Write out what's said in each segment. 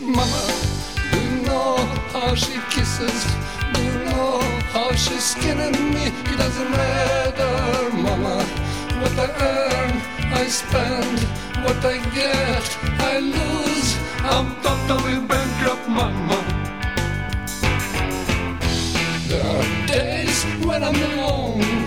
Mama, do you know how she kisses? Do you know how she's skinning me? It doesn't matter, Mama. What I earn, I spend. What I get, I lose. I'm totally bankrupt, Mama. There are days when I'm alone.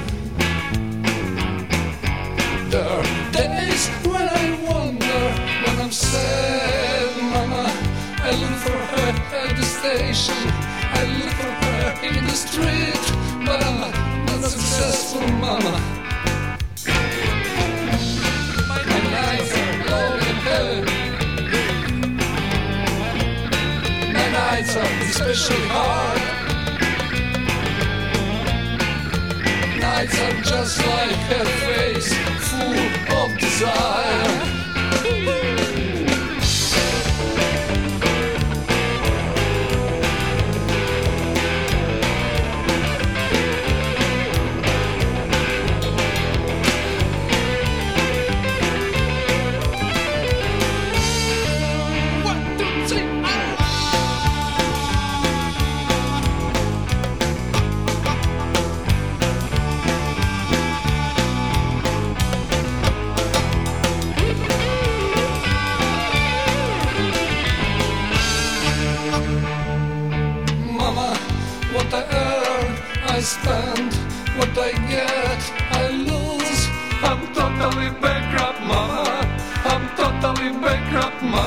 There are days when I wonder, when I'm sad, Mama. I look for her at the station, I look for her in the street, but I'm not successful, Mama. My nights are long and heavy. My nights are especially hard. Nights are just like her face, full of desire. What I earn, I spend. What I get, I lose. I'm totally bankrupt, Mama. I'm totally bankrupt, Mama.